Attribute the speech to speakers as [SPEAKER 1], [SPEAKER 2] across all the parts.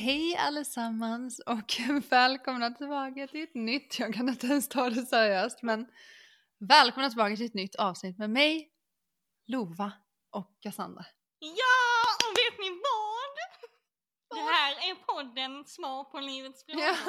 [SPEAKER 1] Hej allesammans och välkomna tillbaka till ett nytt, jag kan inte ens ta det seriöst, men välkomna tillbaka till ett nytt avsnitt med mig, Lova och Cassandra.
[SPEAKER 2] Ja, och vet ni vad? Det här är podden Svar på livets frågor.
[SPEAKER 1] Ja.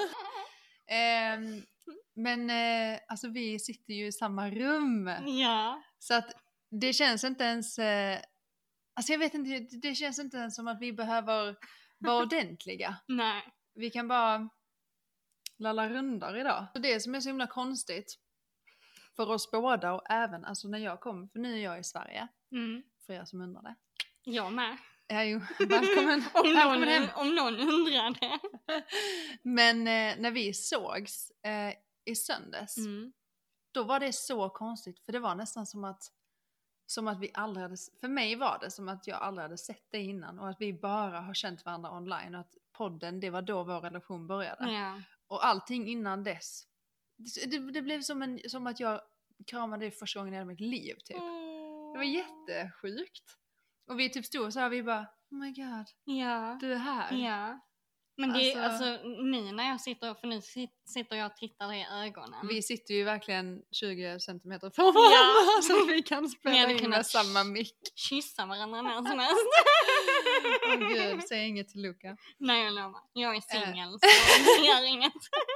[SPEAKER 1] Alltså vi sitter ju i samma rum.
[SPEAKER 2] Ja.
[SPEAKER 1] Så att det känns inte ens, alltså jag vet inte, det känns inte ens som att vi behöver vara ordentliga.
[SPEAKER 2] Nej.
[SPEAKER 1] Vi kan bara lalla rundar idag. Det som är så himla konstigt för oss båda och även alltså när jag kom, för nu är jag i Sverige, för er som undrar det.
[SPEAKER 2] Jag med.
[SPEAKER 1] Ja, jo, välkommen.
[SPEAKER 2] Om någon undrade.
[SPEAKER 1] Men när vi sågs i söndags, då var det så konstigt, för det var nästan som att vi aldrig hade, för mig var det som att jag aldrig hade sett det innan och att vi bara har känt varandra online och att podden, det var då vår relation började.
[SPEAKER 2] Ja.
[SPEAKER 1] Och allting innan dess, det blev som att jag kramade dig första gången i hela mitt liv typ. Det var jättesjukt. Och vi typ stod och så vi bara, oh my god,
[SPEAKER 2] ja.
[SPEAKER 1] Du är här.
[SPEAKER 2] Ja. Men det är alltså nu när jag sitter, för nu sitter jag och tittar dig i ögonen.
[SPEAKER 1] Vi sitter ju verkligen 20 centimeter från varandra så vi kan spela in med samma mick.
[SPEAKER 2] Kyssa varandra när som helst.
[SPEAKER 1] Åh gud, säg inget till Luca.
[SPEAKER 2] Nej, jag lovar. Jag är singel så det gör inget.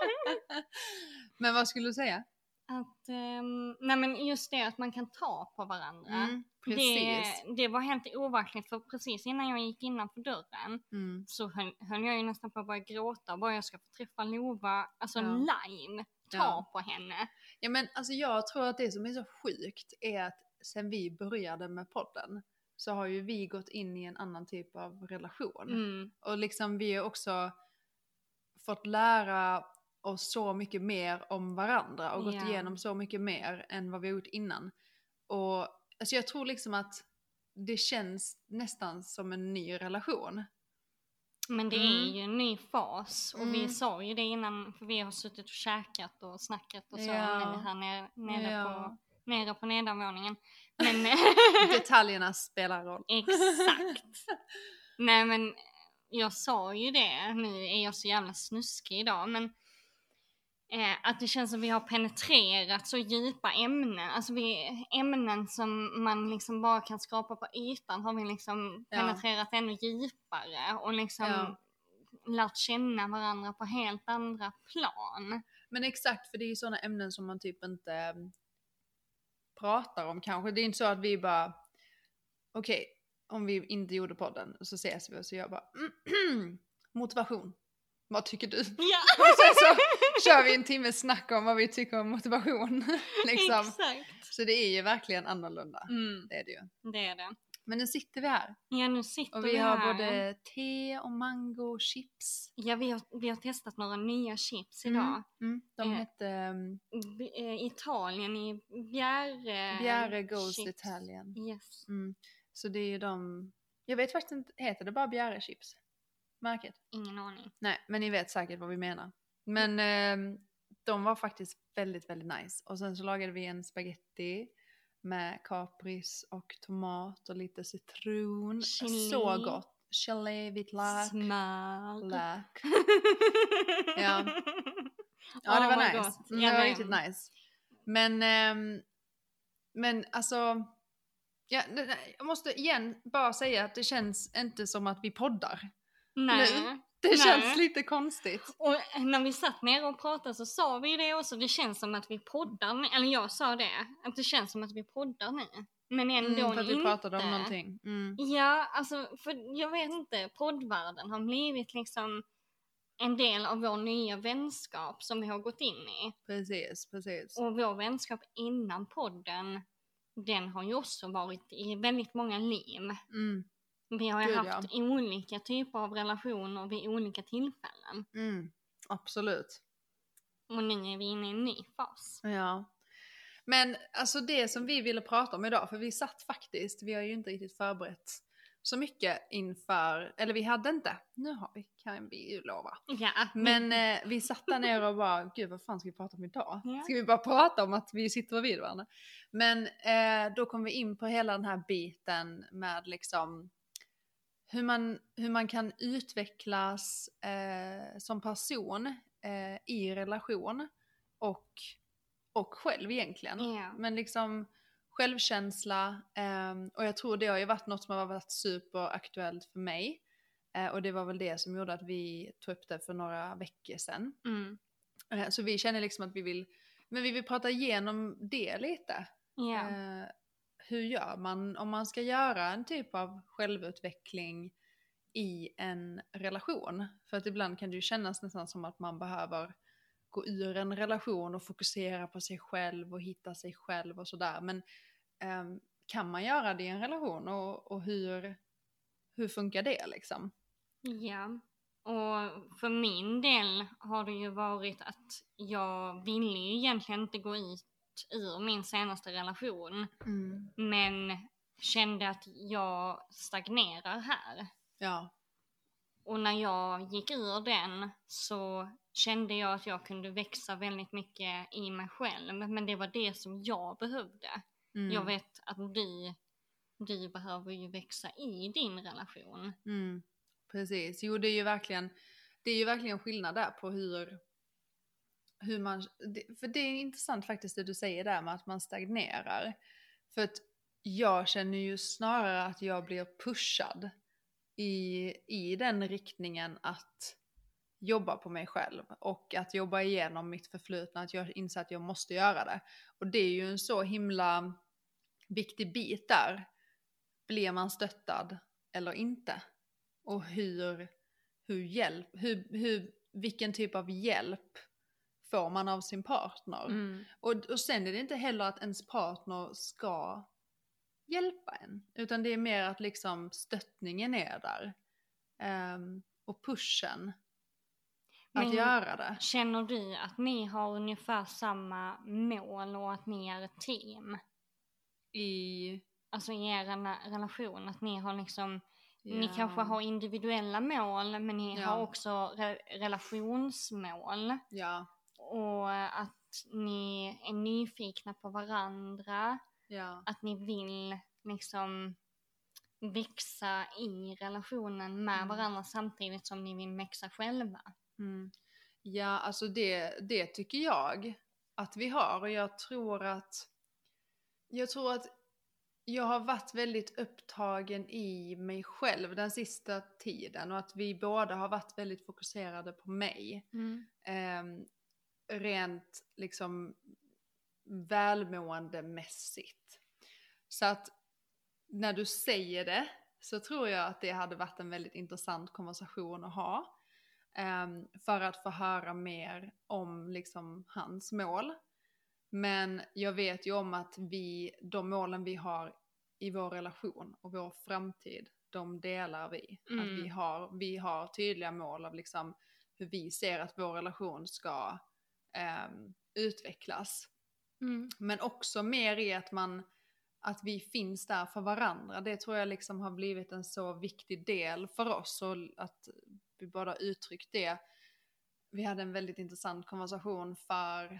[SPEAKER 1] Men vad skulle du säga?
[SPEAKER 2] Att, nej men just det att man kan ta på varandra.
[SPEAKER 1] Precis.
[SPEAKER 2] Det var helt overkligt, för precis innan jag gick innanför dörren så höll jag ju nästan på att börja gråta. Bara jag ska få träffa Lova, alltså live, ta på henne.
[SPEAKER 1] Ja men alltså jag tror att det som är så sjukt är att sen vi började med podden så har ju vi gått in i en annan typ av relation. Och liksom vi har också fått lära oss så mycket mer om varandra och gått igenom så mycket mer än vad vi har gjort innan. Och alltså jag tror liksom att det känns nästan som en ny relation.
[SPEAKER 2] Men det är ju en ny fas. Och vi sa ju det innan, för vi har suttit och käkat och snackat och så här nere på nedanvåningen. Men
[SPEAKER 1] detaljerna spelar roll.
[SPEAKER 2] Exakt. Nej men jag sa ju det, nu är jag så jävla snuskig idag, men att det känns som vi har penetrerat så djupa ämnen, alltså ämnen som man liksom bara kan skrapa på ytan har vi liksom penetrerat ännu djupare och liksom lärt känna varandra på helt andra plan.
[SPEAKER 1] Men exakt, för det är ju sådana ämnen som man typ inte pratar om kanske. Det är inte så att vi bara okej, om vi inte gjorde podden så ses vi och så jag bara motivation. Vad tycker du?
[SPEAKER 2] Ja.
[SPEAKER 1] Och sen så kör vi en timme snack om vad vi tycker om motivation. Liksom.
[SPEAKER 2] Exakt.
[SPEAKER 1] Så det är ju verkligen annorlunda. Det är det ju.
[SPEAKER 2] Det är det.
[SPEAKER 1] Men nu sitter vi här.
[SPEAKER 2] Ja, nu sitter
[SPEAKER 1] vi här. Och vi har både te och mango och chips.
[SPEAKER 2] Ja, vi har testat några nya chips idag.
[SPEAKER 1] De hette
[SPEAKER 2] Italien i
[SPEAKER 1] Bjärre Goes Italien.
[SPEAKER 2] Yes.
[SPEAKER 1] Så det är ju de, jag vet faktiskt inte, heter det bara Bjärre chips? Märket?
[SPEAKER 2] Ingen aning.
[SPEAKER 1] Nej, men ni vet säkert vad vi menar. Men de var faktiskt väldigt, väldigt nice. Och sen så lagade vi en spaghetti med kapris och tomat och lite citron.
[SPEAKER 2] Chili.
[SPEAKER 1] Så gott. Chili, vitlök.
[SPEAKER 2] Lök.
[SPEAKER 1] Ja, det var nice. Det var riktigt nice. Men alltså, jag måste igen bara säga att det känns inte som att vi poddar.
[SPEAKER 2] Nej.
[SPEAKER 1] Nu. Det känns lite konstigt.
[SPEAKER 2] Och när vi satt ner och pratade så sa vi det också. Det känns som att vi poddar. Eller jag sa det. Att det känns som att vi poddar nu. Men ändå
[SPEAKER 1] för att vi pratade om någonting.
[SPEAKER 2] Ja, alltså för jag vet inte. Poddvärlden har blivit liksom en del av vår nya vänskap som vi har gått in i.
[SPEAKER 1] Precis.
[SPEAKER 2] Och vår vänskap innan podden, den har ju också varit i väldigt många liv. Vi har ju haft olika typer av relationer vid olika tillfällen.
[SPEAKER 1] Absolut.
[SPEAKER 2] Och nu är vi inne i en ny fas.
[SPEAKER 1] Ja. Men alltså det som vi ville prata om idag, för vi har ju inte riktigt förberett så mycket inför, eller vi hade inte, nu har vi, kan vi ju lova.
[SPEAKER 2] Ja.
[SPEAKER 1] Men vi satt där ner och bara, gud vad fan ska vi prata om idag? Ska vi bara prata om att vi sitter vid varandra? Men då kom vi in på hela den här biten med liksom hur man kan utvecklas som person i relation och själv egentligen. Men liksom självkänsla, och jag tror det har ju varit något som har varit superaktuellt för mig. Och det var väl det som gjorde att vi tog upp det för några veckor sedan. Så vi känner liksom att vi vill prata igenom det lite. Hur gör man om man ska göra en typ av självutveckling i en relation? För att ibland kan det ju kännas nästan som att man behöver gå ur en relation och fokusera på sig själv och hitta sig själv och sådär. Men kan man göra det i en relation och hur funkar det liksom?
[SPEAKER 2] Ja, och för min del har det ju varit att jag ville ju egentligen inte gå ut ur min senaste relation. Men kände att jag stagnerar här.
[SPEAKER 1] Ja.
[SPEAKER 2] Och när jag gick ur den så kände jag att jag kunde växa väldigt mycket i mig själv. Men det var det som jag behövde. Jag vet att du behöver ju växa i din relation.
[SPEAKER 1] Precis, jo det är ju verkligen skillnad där på hur man, för det är intressant faktiskt det du säger där med att man stagnerar. För att jag känner ju snarare att jag blir pushad i den riktningen att jobba på mig själv och att jobba igenom mitt förflutna, att jag inser att jag måste göra det. Och det är ju en så himla viktig bit där. Blir man stöttad eller inte? Och vilken typ av hjälp får man av sin partner? Och sen är det inte heller att ens partner ska hjälpa en, utan det är mer att liksom stöttningen är där och pushen att göra det.
[SPEAKER 2] Känner du att ni har ungefär samma mål och att ni är ett team? Alltså i er relation, att ni har liksom ni kanske har individuella mål, men ni har också relationsmål.
[SPEAKER 1] Ja.
[SPEAKER 2] Och att ni är nyfikna på varandra.
[SPEAKER 1] Ja.
[SPEAKER 2] Att ni vill liksom växa i relationen med varandra samtidigt som ni vill växa själva.
[SPEAKER 1] Ja, alltså det tycker jag att vi har. Och jag tror att jag har varit väldigt upptagen i mig själv den sista tiden. Och att vi båda har varit väldigt fokuserade på mig. Rent liksom välmåendemässigt. Så att när du säger det så tror jag att det hade varit en väldigt intressant konversation att ha. För att få höra mer om liksom hans mål. Men jag vet ju om att de målen vi har i vår relation och vår framtid, de delar vi. Att vi har tydliga mål av liksom hur vi ser att vår relation ska utvecklas. Men också mer i att vi finns där för varandra. Det tror jag liksom har blivit en så viktig del för oss, och att vi båda uttryckt det. Vi hade en väldigt intressant konversation för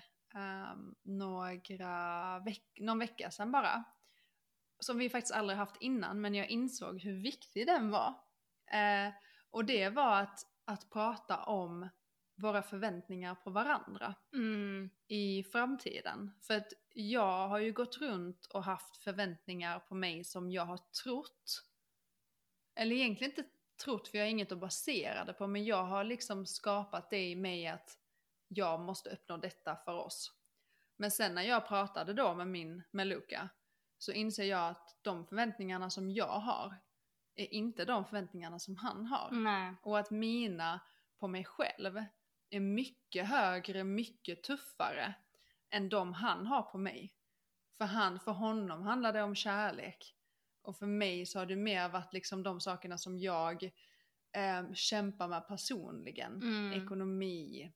[SPEAKER 1] någon vecka sedan bara. Som vi faktiskt aldrig haft innan, men jag insåg hur viktig den var. Och det var att prata om våra förväntningar på varandra i framtiden. För att jag har ju gått runt och haft förväntningar på mig som jag har trott. Eller egentligen inte trott, för jag har inget att basera det på. Men jag har liksom skapat det i mig att jag måste uppnå detta för oss. Men sen när jag pratade då med Luca, så inser jag att de förväntningarna som jag har är inte de förväntningarna som han har.
[SPEAKER 2] Nej.
[SPEAKER 1] Och att mina på mig själv är mycket högre, mycket tuffare än de han har på mig. För honom handlar det om kärlek. Och för mig så har det mer varit liksom de sakerna som jag kämpar med personligen. Ekonomi,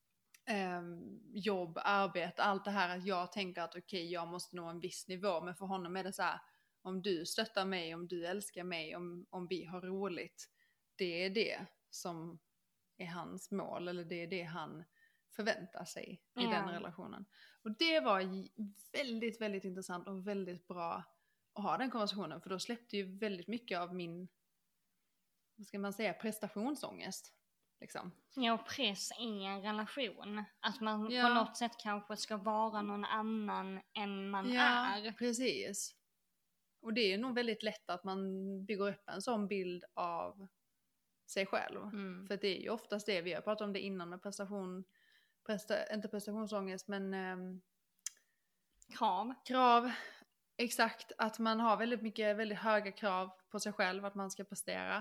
[SPEAKER 1] jobb, arbete, allt det här. Att jag tänker att okej, jag måste nå en viss nivå. Men för honom är det så här: om du stöttar mig, om du älskar mig, om vi har roligt. Det är det som är hans mål, eller det är det han förväntar sig i den relationen. Och det var väldigt, väldigt intressant och väldigt bra att ha den konversationen. För då släppte ju väldigt mycket av min vad ska man säga, prestationsångest. Liksom.
[SPEAKER 2] Ja, press i en relation. Att man på något sätt kanske ska vara någon annan än man är.
[SPEAKER 1] Ja, precis. Och det är nog väldigt lätt att man bygger upp en sån bild av sig själv. För det är ju oftast det, vi har pratat om det innan med inte prestationsångest, men krav. Exakt, att man har väldigt höga krav på sig själv, att man ska prestera.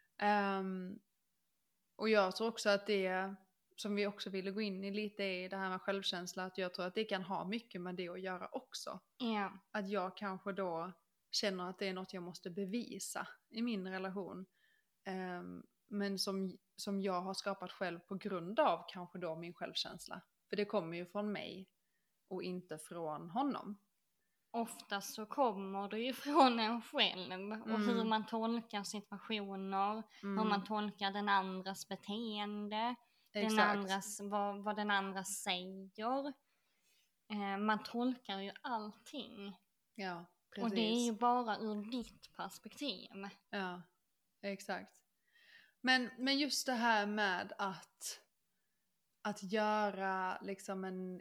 [SPEAKER 1] Och jag tror också att det, som vi också ville gå in i lite, är det här med självkänsla, att jag tror att det kan ha mycket med det att göra också.
[SPEAKER 2] Yeah.
[SPEAKER 1] Att jag kanske då känner att det är något jag måste bevisa i min relation. Men som jag har skapat själv på grund av kanske då min självkänsla. För det kommer ju från mig och inte från honom.
[SPEAKER 2] Oftast så kommer det ju från en själv och hur man tolkar situationer, hur man tolkar den andras beteende, vad den andra säger. Man tolkar ju allting.
[SPEAKER 1] Ja, precis.
[SPEAKER 2] Och det är ju bara ur ditt perspektiv.
[SPEAKER 1] Ja, exakt. Men just det här med att göra liksom en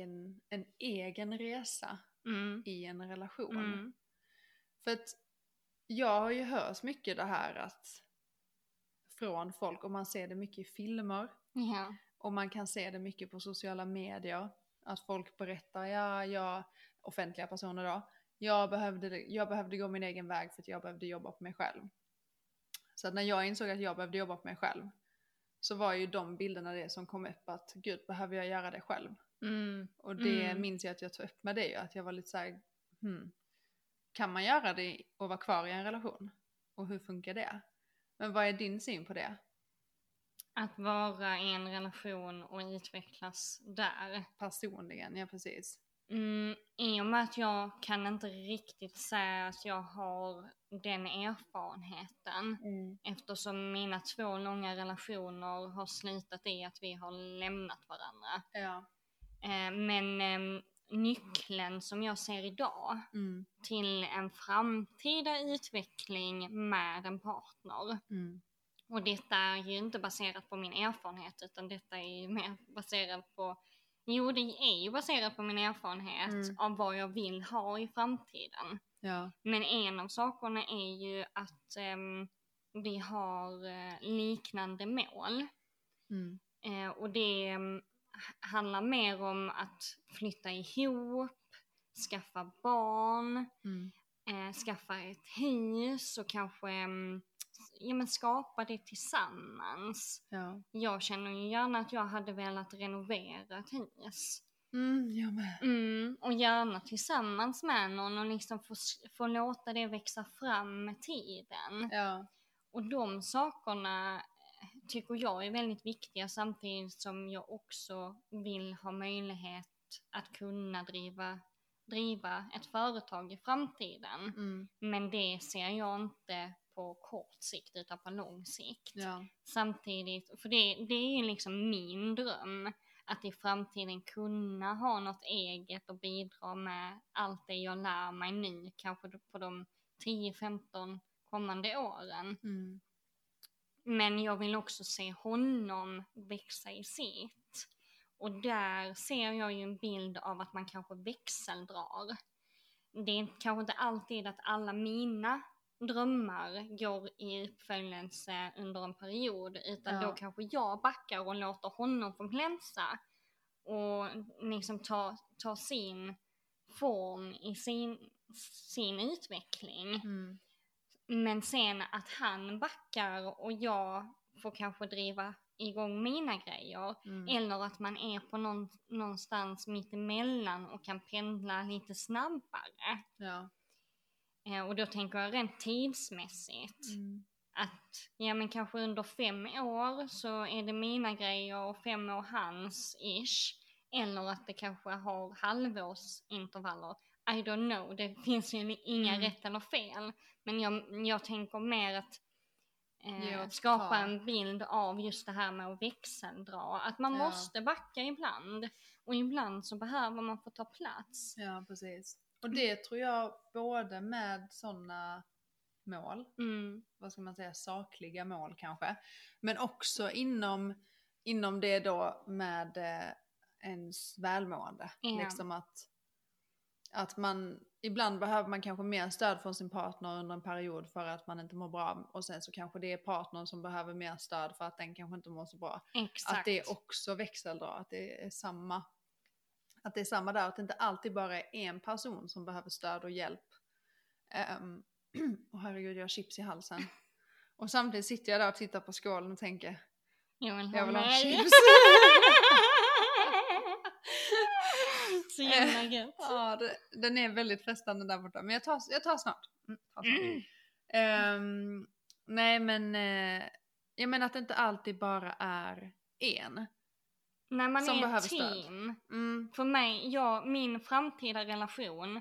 [SPEAKER 1] egen resa i en relation. För att jag har ju hört mycket det här från folk, och man ser det mycket i filmer.
[SPEAKER 2] Ja.
[SPEAKER 1] Och man kan se det mycket på sociala medier. Att folk berättar, offentliga personer då, jag behövde gå min egen väg för att jag behövde jobba på mig själv. Så att när jag insåg att jag behövde jobba på mig själv, så var ju de bilderna det som kom upp, att gud, behöver jag göra det själv? Och det minns jag att jag tog upp med det, att jag var lite såhär, kan man göra det och vara kvar i en relation? Och hur funkar det? Men vad är din syn på det?
[SPEAKER 2] Att vara i en relation och utvecklas där.
[SPEAKER 1] Personligen, ja precis.
[SPEAKER 2] I och med att jag kan inte riktigt säga att jag har den erfarenheten. Eftersom mina 2 långa relationer har slutat i att vi har lämnat varandra.
[SPEAKER 1] Ja.
[SPEAKER 2] Men nyckeln som jag ser idag till en framtida utveckling med en partner. Och detta är ju inte baserat på min erfarenhet, utan detta är ju mer baserat på, det är ju baserat på min erfarenhet av vad jag vill ha i framtiden.
[SPEAKER 1] Ja.
[SPEAKER 2] Men en av sakerna är ju att vi har liknande mål. Och det handlar mer om att flytta ihop, skaffa barn, skaffa ett hus och kanske skapa det tillsammans. Ja. Jag känner ju gärna att jag hade velat renovera ett hus.
[SPEAKER 1] Jag med.
[SPEAKER 2] Och gärna tillsammans med någon och liksom få låta det växa fram med tiden.
[SPEAKER 1] Ja.
[SPEAKER 2] Och de sakerna tycker jag är väldigt viktiga, samtidigt som jag också vill ha möjlighet att kunna driva ett företag i framtiden. Men det ser jag inte på kort sikt utan på lång sikt.
[SPEAKER 1] Ja.
[SPEAKER 2] Samtidigt, för det är ju liksom min dröm, att i framtiden kunna ha något eget och bidra med allt det jag lär mig nu, kanske på de 10-15 kommande åren. Men jag vill också se honom växa i sitt. Och där ser jag ju en bild av att man kanske växeldrar. Det är kanske inte alltid att alla mina drömmar går i uppföljelse under en period, utan då kanske jag backar och låter honom få glänsa och liksom ta sin form i sin utveckling. Men sen att han backar och jag får kanske driva igång mina grejer. Eller att man är på någonstans mitt emellan och kan pendla lite snabbare.
[SPEAKER 1] Ja.
[SPEAKER 2] Och då tänker jag rent tidsmässigt. Att men kanske under 5 år så är det mina grejer och 5 år hans-ish. Eller att det kanske har halvårsintervaller. I don't know, det finns ju inga rätt eller fel. Men jag tänker mer att skapa en bild av just det här med att växeldra. Att man måste backa ibland. Och ibland så behöver man få ta plats.
[SPEAKER 1] Ja, precis. Och det tror jag både med sådana mål. Vad ska man säga, sakliga mål kanske. Men också inom det då med ens välmående. Liksom att man, ibland behöver man kanske mer stöd från sin partner under en period för att man inte mår bra. Och sen så kanske det är partnern som behöver mer stöd för att den kanske inte mår så bra.
[SPEAKER 2] Exakt.
[SPEAKER 1] Att det är också växeldra, att det är samma. Att det är samma där, att det inte alltid bara är en person som behöver stöd och hjälp. Och herregud, jag har chips i halsen. Och samtidigt sitter jag där och tittar på skålen och tänker, jag vill ha chips.
[SPEAKER 2] Så jävla gött.
[SPEAKER 1] Ja, den är väldigt frestande där borta. Men jag tar snart. Nej, men jag menar att det inte alltid bara är en.
[SPEAKER 2] När man som är ett team. För mig, min framtida relation,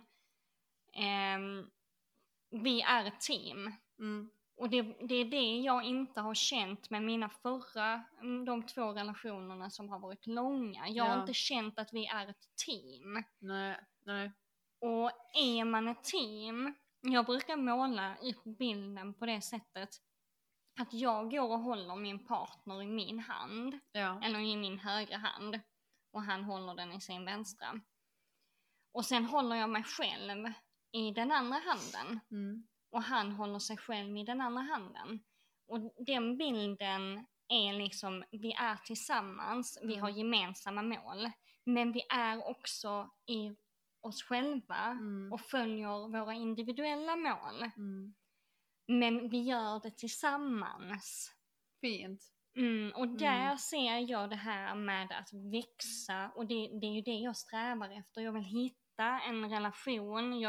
[SPEAKER 2] vi är ett team. Och det är det jag inte har känt med de 2 relationerna som har varit långa. Jag har inte känt att vi är ett team.
[SPEAKER 1] Nej.
[SPEAKER 2] Och är man ett team, jag brukar måla upp bilden på det sättet att jag går och håller min partner i min hand, eller i min högra hand, och han håller den i sin vänstra. Och sen håller jag mig själv i den andra handen. Och han håller sig själv i den andra handen. Och den bilden är liksom, vi är tillsammans, vi har gemensamma mål. Men vi är också i oss själva och följer våra individuella mål. Men vi gör det tillsammans.
[SPEAKER 1] Fint.
[SPEAKER 2] Och där ser jag det här med att växa. Och det är ju det jag strävar efter. Jag vill hitta en relation.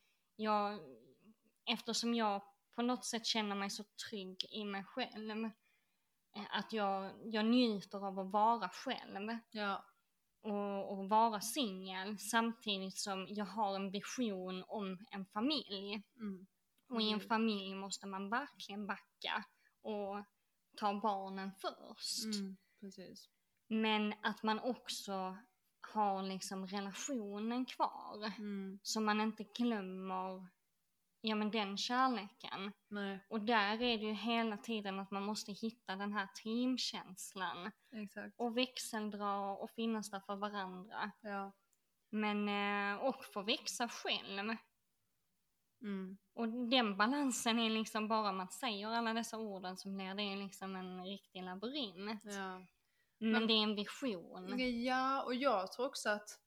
[SPEAKER 2] Eftersom jag på något sätt känner mig så trygg i mig själv. Att jag njuter av att vara själv.
[SPEAKER 1] Ja.
[SPEAKER 2] Och vara singel. Samtidigt som jag har en vision om en familj. Och i en familj måste man verkligen backa. Och ta barnen först.
[SPEAKER 1] Precis.
[SPEAKER 2] Men att man också har liksom relationen kvar. Så man inte glömmer den kärleken.
[SPEAKER 1] Nej.
[SPEAKER 2] Och där är det ju hela tiden att man måste hitta den här teamkänslan.
[SPEAKER 1] Exakt.
[SPEAKER 2] Och växeldra och finnas där för varandra.
[SPEAKER 1] Ja.
[SPEAKER 2] Men och få växa själv. Och den balansen är liksom bara man säger alla dessa orden som blir det är liksom en riktig labyrint.
[SPEAKER 1] Ja.
[SPEAKER 2] Men det är en vision.
[SPEAKER 1] Ja, och jag tror också att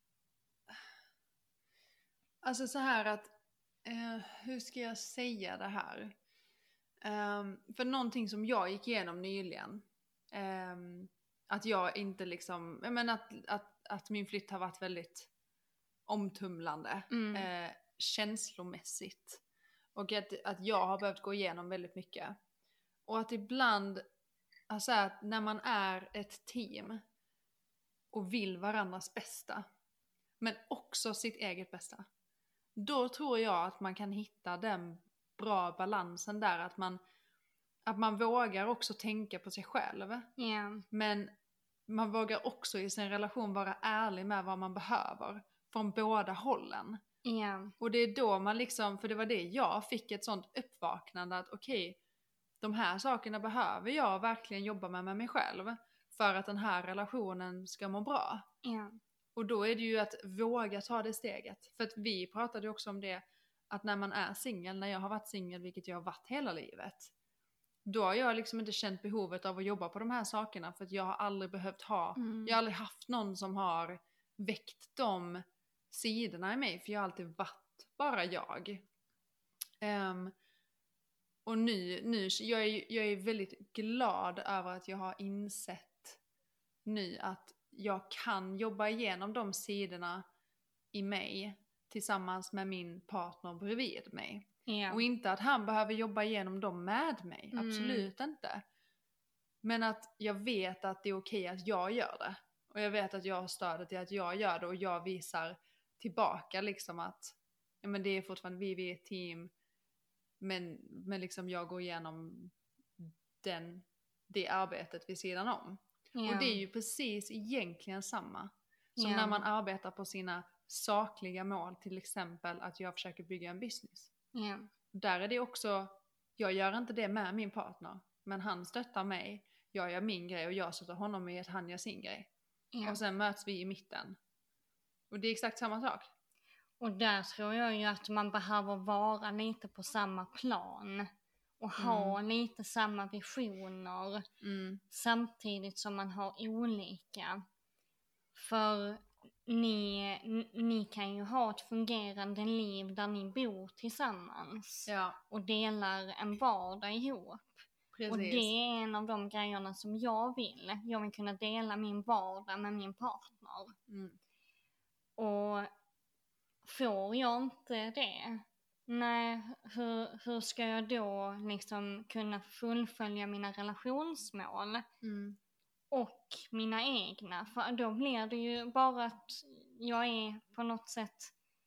[SPEAKER 1] alltså så här att hur ska jag säga det här? För någonting som jag gick igenom nyligen, att jag inte liksom, jag menar att min flytt har varit väldigt omtumlande känslomässigt, och att jag har behövt gå igenom väldigt mycket, och att ibland alltså att när man är ett team och vill varandras bästa men också sitt eget bästa, då tror jag att man kan hitta den bra balansen där, att man vågar också tänka på sig själv. Men man vågar också i sin relation vara ärlig med vad man behöver från båda hållen. Och det är då man liksom, för det var det jag fick ett sånt uppvaknande att okej, de här sakerna behöver jag verkligen jobba med mig själv för att den här relationen ska må bra. Och då är det ju att våga ta det steget. För att vi pratade ju också om det, att när man är singel, när jag har varit singel, vilket jag har varit hela livet, då har jag liksom inte känt behovet av att jobba på de här sakerna, för att jag har aldrig behövt jag har aldrig haft någon som har väckt de sidorna i mig, för jag har alltid varit bara jag. Och nu jag är väldigt glad över att jag har insett nu att jag kan jobba igenom de sidorna i mig tillsammans med min partner bredvid mig. Och inte att han behöver jobba igenom dem med mig, absolut inte. Men att jag vet att det är okej att jag gör det. Och jag vet att jag har stödet i att jag gör det, och jag visar tillbaka liksom att men det är fortfarande vi är ett team, men liksom jag går igenom det arbetet vid sidan om. Och det är ju precis egentligen samma som när man arbetar på sina sakliga mål, till exempel att jag försöker bygga en business. Där är det också jag gör inte det med min partner. Men han stöttar mig, jag gör min grej och jag stöttar honom i att han gör sin grej.
[SPEAKER 2] Ja.
[SPEAKER 1] Och sen möts vi i mitten. Och det är exakt samma sak.
[SPEAKER 2] Och där tror jag ju att man behöver vara lite på samma plan. Och ha lite samma visioner. Samtidigt som man har olika. För ni kan ju ha ett fungerande liv där ni bor tillsammans.
[SPEAKER 1] Ja.
[SPEAKER 2] Och delar en vardag ihop. Precis. Och det är en av de grejerna som jag vill. Jag vill kunna dela min vardag med min partner. Och får jag inte det? Nej, hur ska jag då liksom kunna fullfölja mina relationsmål? Och mina egna. För då blir det ju bara att jag är på något sätt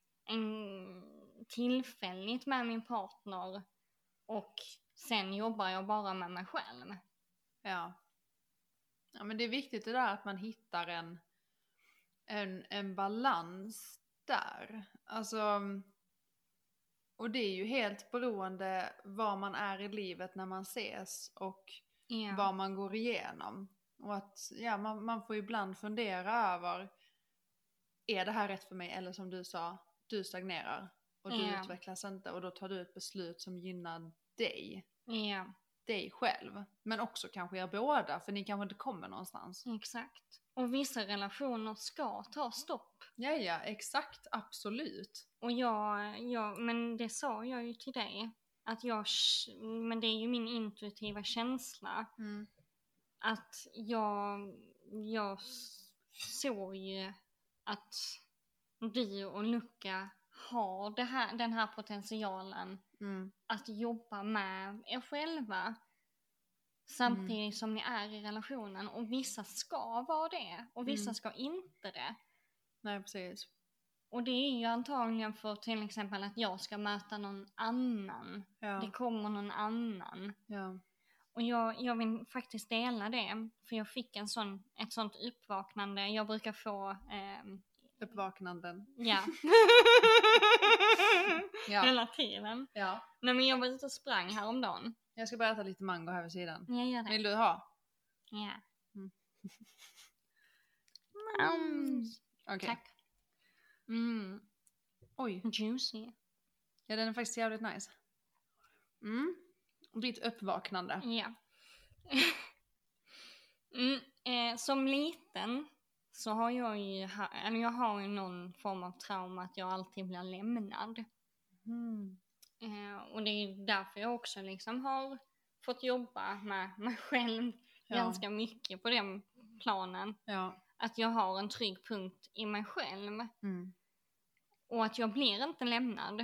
[SPEAKER 2] tillfälligt med min partner. Och sen jobbar jag bara med mig själv.
[SPEAKER 1] Ja. Ja, men det är viktigt det där att man hittar en balans där. Alltså, och det är ju helt beroende var man är i livet när man ses och vad man går igenom. Och att man får ibland fundera över, är det här rätt för mig? Eller som du sa, du stagnerar och du utvecklas inte. Och då tar du ett beslut som gynnar dig. Dig själv. Men också kanske er båda, för ni kanske inte kommer någonstans.
[SPEAKER 2] Exakt. Och vissa relationer ska ta stopp.
[SPEAKER 1] Ja, exakt, absolut.
[SPEAKER 2] Och men det sa jag ju till dig. Att men det är ju min intuitiva känsla. Att jag såg ju att du och Luca har den här potentialen att jobba med er själva samtidigt som ni är i relationen. Och vissa ska vara det och vissa ska inte det.
[SPEAKER 1] Nej, precis.
[SPEAKER 2] Och det är ju antagligen för till exempel att jag ska möta någon annan. Ja. Det kommer någon annan.
[SPEAKER 1] Ja.
[SPEAKER 2] Och jag vill faktiskt dela det. För jag fick ett sånt uppvaknande. Jag brukar få...
[SPEAKER 1] uppvaknanden.
[SPEAKER 2] Ja. Hela tiden.
[SPEAKER 1] Ja.
[SPEAKER 2] Nej, men jag var ute och sprang häromdagen.
[SPEAKER 1] Jag ska bara äta lite mango här vid sidan.
[SPEAKER 2] Jag gör det.
[SPEAKER 1] Vill du ha?
[SPEAKER 2] Ja.
[SPEAKER 1] Okej.
[SPEAKER 2] Tack.
[SPEAKER 1] Oj.
[SPEAKER 2] Juicy.
[SPEAKER 1] Ja, den är faktiskt jävligt nice. Ditt uppvaknande.
[SPEAKER 2] Ja. Som liten så har jag har ju någon form av trauma att jag alltid blir lämnad. Och det är därför jag också liksom har fått jobba med mig själv ganska mycket på den planen. Ja. Att jag har en trygg punkt i mig själv. Och att jag blir inte lämnad.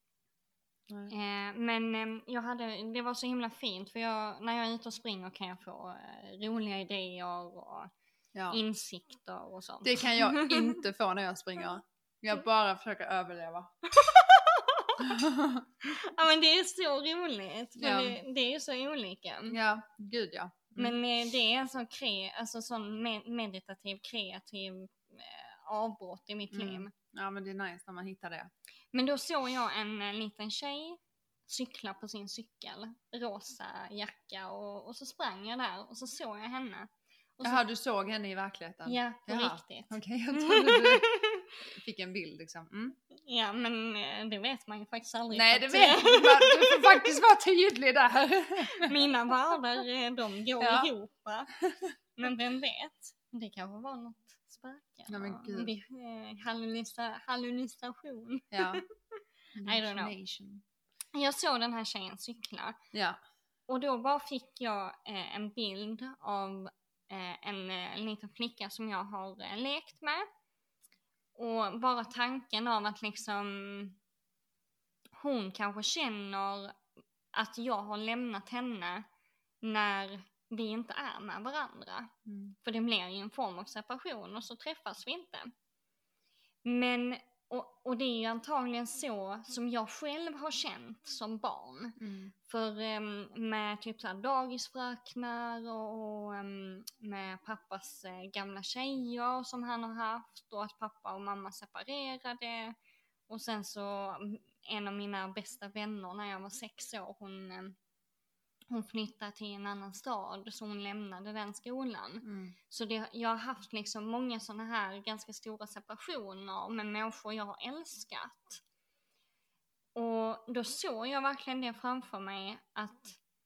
[SPEAKER 2] Men det var så himla fint. För när jag är ute och springer kan jag få roliga idéer och insikter och sånt.
[SPEAKER 1] Det kan jag inte få när jag springer. Jag bara försöker överleva.
[SPEAKER 2] Ja, men det är så roligt. För det är så olika.
[SPEAKER 1] Ja, gud ja.
[SPEAKER 2] Men det är en sån meditativ, kreativ avbrott i mitt liv.
[SPEAKER 1] Ja, men det är nice när man hittar det.
[SPEAKER 2] Men då såg jag en liten tjej cykla på sin cykel. Rosa jacka och så sprang jag där och så såg jag henne.
[SPEAKER 1] Jaha, du såg henne i verkligheten?
[SPEAKER 2] Ja, på riktigt.
[SPEAKER 1] Okej, jag trodde du fick en bild liksom.
[SPEAKER 2] Ja, men det vet man ju faktiskt aldrig.
[SPEAKER 1] Nej, det vet man. Du får faktiskt vara tydlig där. Mina
[SPEAKER 2] världar, de går ihop. Men vem vet? Det kanske var något spöke.
[SPEAKER 1] Ja, men gud.
[SPEAKER 2] Hallucination.
[SPEAKER 1] Ja.
[SPEAKER 2] I don't know. Jag såg den här tjejen cykla.
[SPEAKER 1] Ja.
[SPEAKER 2] Och då bara fick jag en bild av en liten flicka som jag har lekt med. Och bara tanken av att liksom hon kanske känner att jag har lämnat henne när vi inte är med varandra. För det blir ju en form av separation och så träffas vi inte. Men, och det är ju antagligen så som jag själv har känt som barn. För med typ såhär dagisfröknar och med pappas gamla tjejer som han har haft och att pappa och mamma separerade. Och sen så en av mina bästa vänner när jag var 6 år, hon hon flyttade till en annan stad, så hon lämnade den skolan. Så jag har haft liksom många sådana här ganska stora separationer med människor jag har älskat. Och då såg jag verkligen det framför mig, att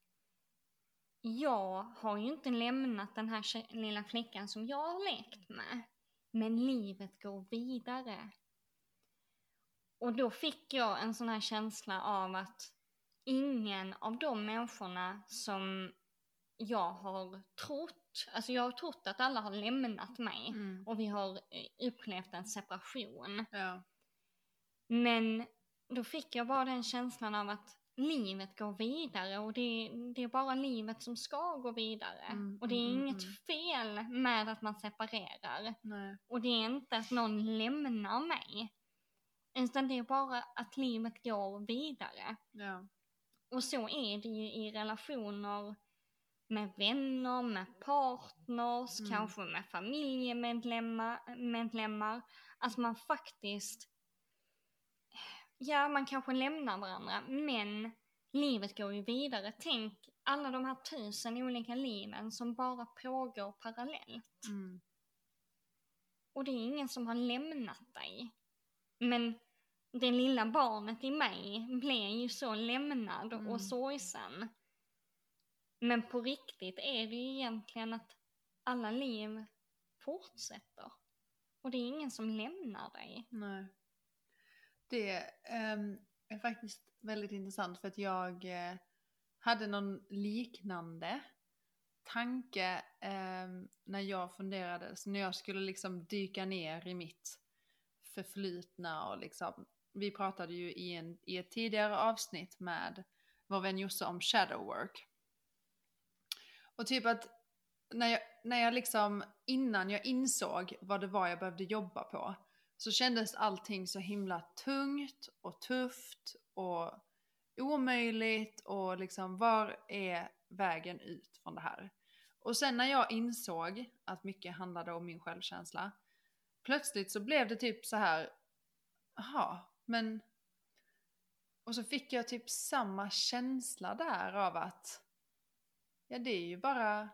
[SPEAKER 2] jag har ju inte lämnat den här lilla flickan som jag har lekt med. Men livet går vidare. Och då fick jag en sån här känsla av att ingen av de människorna som jag har trott, alltså jag har trott att alla har lämnat mig och vi har upplevt en separation.
[SPEAKER 1] Ja.
[SPEAKER 2] Men då fick jag bara den känslan av att livet går vidare och det är bara livet som ska gå vidare. Och det är inget fel med att man separerar.
[SPEAKER 1] Nej.
[SPEAKER 2] Och det är inte att någon lämnar mig. Utan det är bara att livet går vidare.
[SPEAKER 1] Ja.
[SPEAKER 2] Och så är det ju i relationer med vänner, med partners, kanske med familjemedlemmar. Att man faktiskt, ja, man kanske lämnar varandra, men livet går ju vidare. Tänk alla de här 1000 olika liven som bara pågår parallellt. Och det är ingen som har lämnat dig. Men det lilla barnet i mig blev ju så lämnad och sorgsen. Men på riktigt är det ju egentligen att alla liv fortsätter. Och det är ingen som lämnar dig.
[SPEAKER 1] Nej. Det är faktiskt väldigt intressant, för att jag hade någon liknande tanke när jag funderade, så när jag skulle liksom dyka ner i mitt förflutna och liksom, vi pratade ju i ett tidigare avsnitt med vår vän Josse om shadow work. Och typ att när jag liksom, innan jag insåg vad det var jag behövde jobba på, så kändes allting så himla tungt och tufft och omöjligt, och liksom, var är vägen ut från det här? Och sen när jag insåg att mycket handlade om min självkänsla, plötsligt så blev det typ så här, men, och så fick jag typ samma känsla där av att, ja, det är ju bara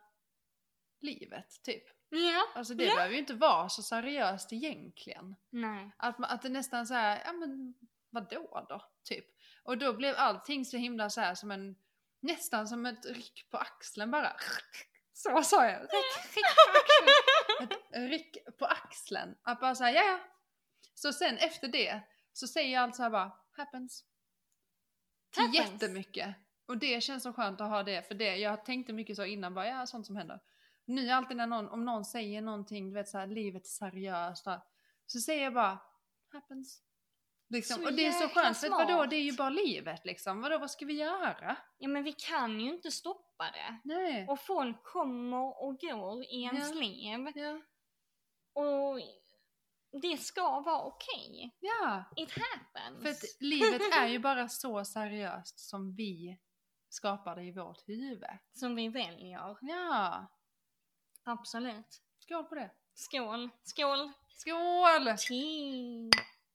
[SPEAKER 1] livet typ.
[SPEAKER 2] Ja.
[SPEAKER 1] Alltså det behöver ju inte vara så seriöst egentligen.
[SPEAKER 2] Nej.
[SPEAKER 1] Att det nästan så här, ja men vadå då typ. Och då blev allting så himla så här som nästan som ett ryck på axeln bara. Så sa jag. Ryck på axeln. Ett ryck på axeln. Att bara så här, ja. Så sen efter det så säger jag allt så här bara, happens. Till jättemycket. Och det känns så skönt att ha det. För det, jag tänkte mycket så innan bara, ja, sånt som händer. Nu alltid när om någon säger någonting, du vet så här, livet är seriöst, så säger jag bara, happens. Liksom. Och det är så skönt, för vadå, det är ju bara livet liksom. Vad ska vi göra?
[SPEAKER 2] Ja, men vi kan ju inte stoppa det.
[SPEAKER 1] Nej.
[SPEAKER 2] Och folk kommer och går i ens liv.
[SPEAKER 1] Ja.
[SPEAKER 2] Och det ska vara okej.
[SPEAKER 1] Ja.
[SPEAKER 2] It happens.
[SPEAKER 1] För att livet är ju bara så seriöst som vi skapar det i vårt huvud.
[SPEAKER 2] Som vi väljer.
[SPEAKER 1] Ja.
[SPEAKER 2] Absolut.
[SPEAKER 1] Skål på det.
[SPEAKER 2] Skål. Skål.
[SPEAKER 1] Skål!
[SPEAKER 2] Cheers.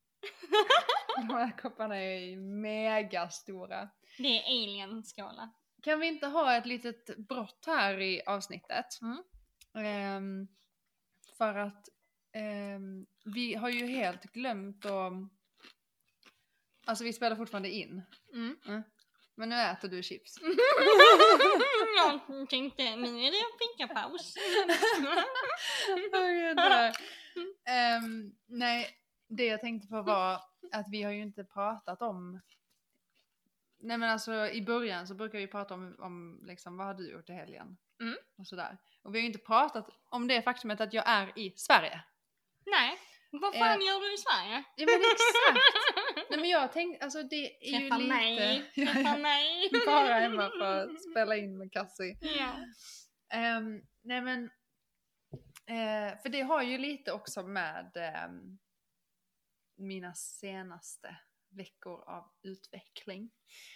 [SPEAKER 1] De här kopparna är mega stora.
[SPEAKER 2] Det är alien-skålar.
[SPEAKER 1] Kan vi inte ha ett litet brott här i avsnittet? För att vi har ju helt glömt att... Alltså vi spelar fortfarande in. Men nu äter du chips.
[SPEAKER 2] Jag tänkte, nu är det en fikapaus.
[SPEAKER 1] Nej, det jag tänkte på var att vi har ju inte pratat om... Nej, men alltså i början så brukar vi prata om liksom, vad har du gjort i helgen? Och sådär. Och vi har ju inte pratat om det faktumet att jag är i Sverige.
[SPEAKER 2] Nej, vad fan gör du i Sverige?
[SPEAKER 1] Ja, men exakt. Nej, men jag tänkte, alltså det är
[SPEAKER 2] träffa
[SPEAKER 1] ju lite...
[SPEAKER 2] Träffa mig.
[SPEAKER 1] Bara hemma för att spela in med Cassie.
[SPEAKER 2] Ja.
[SPEAKER 1] Nej men, för det har ju lite också med mina senaste veckor av utveckling.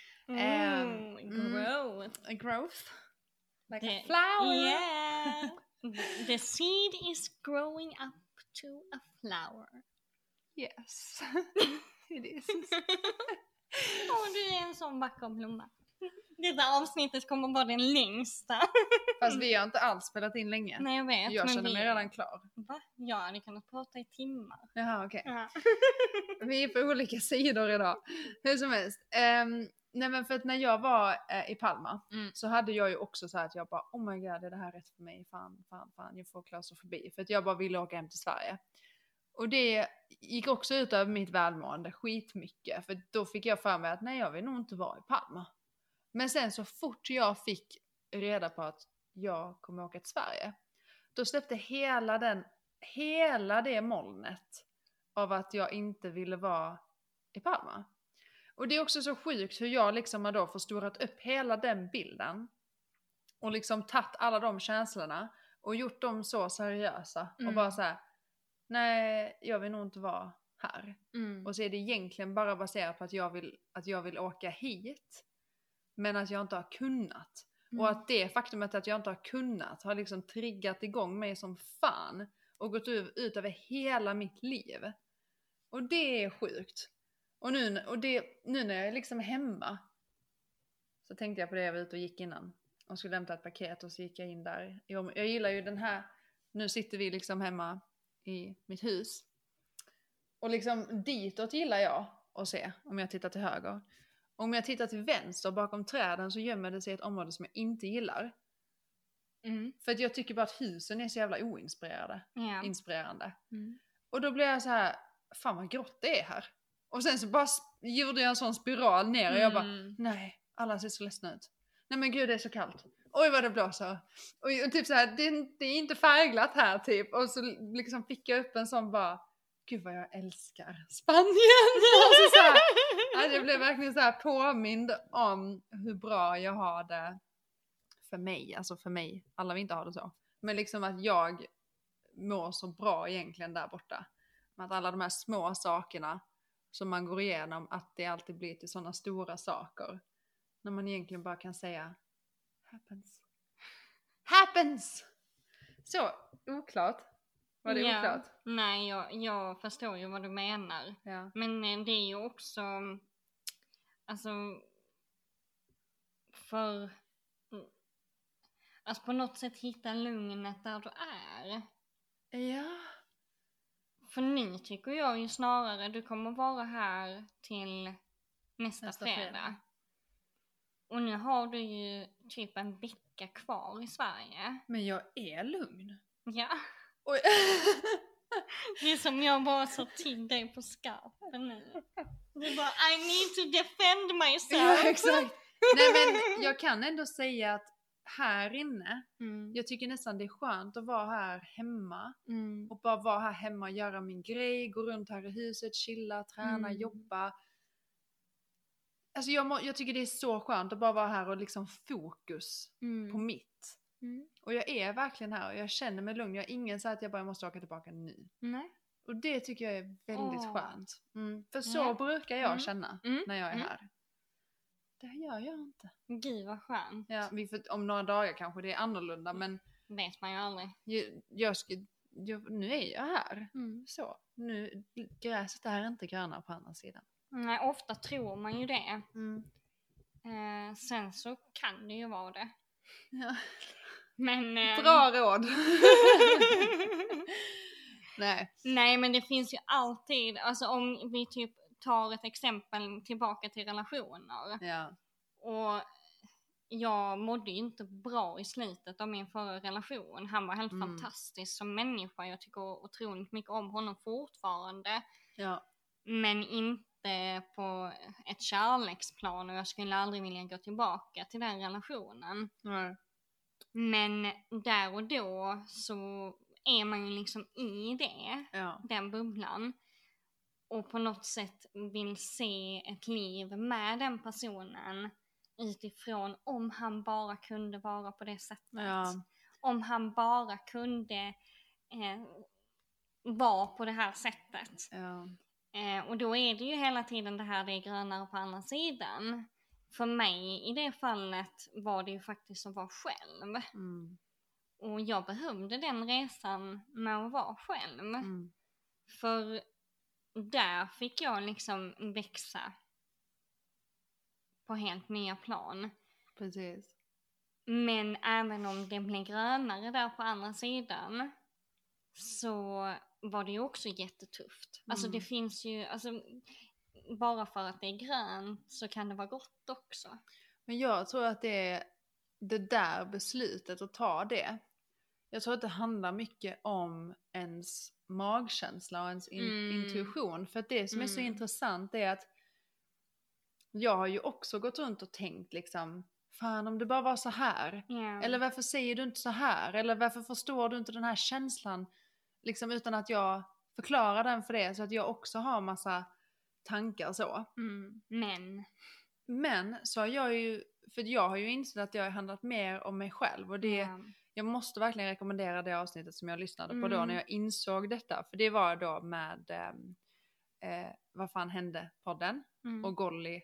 [SPEAKER 1] Growth. Like a flower.
[SPEAKER 2] Yeah. The seed is growing up to a flower.
[SPEAKER 1] Yes. It is.
[SPEAKER 2] Och du är en sån vacker blomma. Detta avsnittet kommer vara den längsta.
[SPEAKER 1] Fast vi har inte alls spelat in länge.
[SPEAKER 2] Nej, jag vet.
[SPEAKER 1] Jag känner mig redan klar.
[SPEAKER 2] Va? Jag hade kunnat prata i timmar.
[SPEAKER 1] Jaha, okej.
[SPEAKER 2] Ja.
[SPEAKER 1] Vi är på olika sidor idag. Hur som helst. Nej men för att när jag var i Palma så hade jag ju också så här att jag bara oh my god, är det här rätt för mig? Fan, jag får klaustrofobi. För att jag bara ville åka hem till Sverige. Och det gick också ut över mitt välmående skitmycket. För då fick jag för mig att nej, jag vill nog inte vara i Palma. Men sen så fort jag fick reda på att jag kommer åka till Sverige, då släppte hela det molnet av att jag inte ville vara i Palma. Och det är också så sjukt hur jag liksom har då förstorat upp hela den bilden och liksom tagit alla de känslorna och gjort dem så seriösa och bara så här: nej, jag vill nog inte vara här. Och så är det egentligen bara baserat på att jag vill åka hit, men att jag inte har kunnat. Och att det faktumet att jag inte har kunnat har liksom triggat igång mig som fan och gått ut över hela mitt liv. Och det är sjukt. Och nu när jag är liksom hemma så tänkte jag på det, jag var ute och gick innan och skulle hämta ett paket och så gick jag in där. Jag gillar ju den här, nu sitter vi liksom hemma i mitt hus. Och liksom ditåt gillar jag att se om jag tittar till höger. Om jag tittar till vänster bakom träden så gömmer det sig ett område som jag inte gillar. För att jag tycker bara att husen är så jävla inspirerande. Och då blir jag så här, fan vad grått det är här. Och sen så bara gjorde jag en sån spiral ner och jag bara, nej, alla ser så ledsna ut. Nej men gud, det är så kallt. Oj vad det blåser. Och typ så här, det är inte färgglatt här typ. Och så liksom fick jag upp en sån bara, gud vad jag älskar Spanien. Alltså så här, jag blev verkligen så här påmind om hur bra jag har det för mig. Alltså för mig, alla vill inte ha det så. Men liksom att jag mår så bra egentligen där borta. Med att alla de här små sakerna som man går igenom, att det alltid blir till sådana stora saker. När man egentligen bara kan säga happens. Så, oklart. Var det oklart?
[SPEAKER 2] Nej, jag förstår ju vad du menar.
[SPEAKER 1] Ja.
[SPEAKER 2] Men det är ju också, alltså, för alltså på något sätt hitta lugnet där du är.
[SPEAKER 1] Ja.
[SPEAKER 2] För nu tycker jag ju snarare du kommer vara här till nästa fredag. Och nu har du ju typ en vecka kvar i Sverige.
[SPEAKER 1] Men jag är lugn.
[SPEAKER 2] Ja.
[SPEAKER 1] Oj.
[SPEAKER 2] Det är som jag bara sa till dig på skarpen nu. Du bara, I need to defend myself.
[SPEAKER 1] Ja, exakt. Nej men jag kan ändå säga att här inne, jag tycker nästan det är skönt att vara här hemma. Och bara vara här hemma och göra min grej, gå runt här i huset, chilla, träna, jobba. Alltså jag tycker det är så skönt att bara vara här och liksom fokus på mitt. Och jag är verkligen här och jag känner mig lugn. Jag har ingen så att jag bara måste åka tillbaka nu.
[SPEAKER 2] Nej.
[SPEAKER 1] Och det tycker jag är väldigt skönt. För så brukar jag känna när jag är här. Det gör jag inte.
[SPEAKER 2] Gud vad skönt.
[SPEAKER 1] Ja, om några dagar kanske det är annorlunda, men
[SPEAKER 2] vet man ju aldrig.
[SPEAKER 1] Nu är jag här. Så. Nu, gräset är inte gröna på andra sidan.
[SPEAKER 2] Nej, ofta tror man ju det. Sen så kan det ju vara det.
[SPEAKER 1] Ja.
[SPEAKER 2] Men,
[SPEAKER 1] bra råd.
[SPEAKER 2] Nej, men det finns ju alltid, alltså om vi typ tar ett exempel tillbaka till relationer.
[SPEAKER 1] Ja.
[SPEAKER 2] Och jag mådde ju inte bra i slutet av min förra relation. Han var helt fantastisk som människa. Jag tycker otroligt mycket om honom fortfarande.
[SPEAKER 1] Ja.
[SPEAKER 2] Men inte på ett kärleksplan, och jag skulle aldrig vilja gå tillbaka till den relationen. Men där och då så är man ju liksom i det, den bubblan. Och på något sätt vill se ett liv med den personen utifrån om han bara kunde vara på det sättet. Ja. Om han bara kunde vara på det här sättet. Ja. Och då är det ju hela tiden det här, det är grönare på andra sidan. För mig i det fallet var det ju faktiskt att vara själv. Och jag behövde den resan med att vara själv. För där fick jag liksom växa på helt nya plan.
[SPEAKER 1] Precis.
[SPEAKER 2] Men även om det blev grönare där på andra sidan så var det ju också jättetufft. Alltså det finns ju, alltså bara för att det är grönt så kan det vara gott också.
[SPEAKER 1] Men jag tror att det är det där beslutet att ta det. Jag tror att det handlar mycket om ens magkänsla och ens intuition. För att det som är så intressant är att jag har ju också gått runt och tänkt liksom, fan om det bara var så här.
[SPEAKER 2] Yeah.
[SPEAKER 1] Eller varför säger du inte så här? Eller varför förstår du inte den här känslan? Liksom utan att jag förklarar den för det. Så att jag också har massa tankar så. Men så har jag ju, för jag har ju insett att jag har handlat mer om mig själv. Och det, jag måste verkligen rekommendera det avsnittet som jag lyssnade på då när jag insåg detta. För det var då med, vad fan hände podden? Och Golly,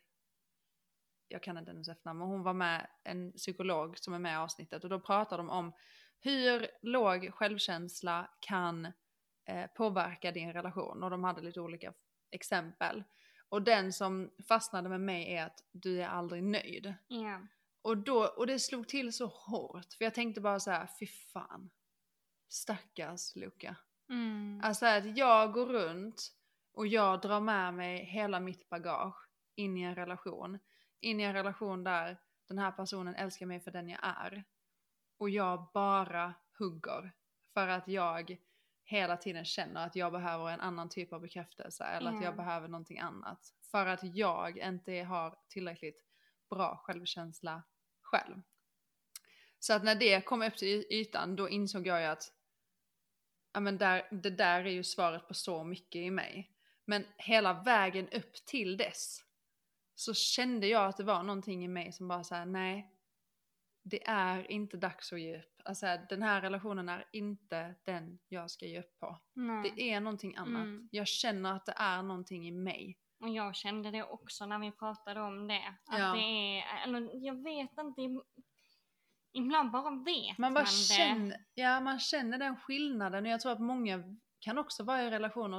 [SPEAKER 1] jag kan inte hennes efternamn, men hon var med, en psykolog som är med i avsnittet. Och då pratar de om hur låg självkänsla kan påverka din relation. Och de hade lite olika exempel. Och den som fastnade med mig är att du är aldrig nöjd.
[SPEAKER 2] Yeah.
[SPEAKER 1] Och det slog till så hårt. För jag tänkte bara så här, fy fan. Stackars Luca. Alltså att jag går runt och jag drar med mig hela mitt bagage in i en relation. In i en relation där den här personen älskar mig för den jag är. Och jag bara hugger. För att jag hela tiden känner att jag behöver en annan typ av bekräftelse. Eller att jag behöver någonting annat. För att jag inte har tillräckligt bra självkänsla själv. Så att när det kom upp till ytan, då insåg jag ju att ja, men det där är ju svaret på så mycket i mig. Men hela vägen upp till dess så kände jag att det var någonting i mig som bara så här: nej, det är inte dags att ge upp. Alltså den här relationen är inte den jag ska ge upp på.
[SPEAKER 2] Nej.
[SPEAKER 1] Det är någonting annat. Jag känner att det är någonting i mig.
[SPEAKER 2] Och jag kände det också när vi pratade om det. Att det är, eller jag vet inte, ibland bara vet
[SPEAKER 1] man bara
[SPEAKER 2] det.
[SPEAKER 1] Känner, ja, man känner den skillnaden. Och jag tror att många kan också vara i relationer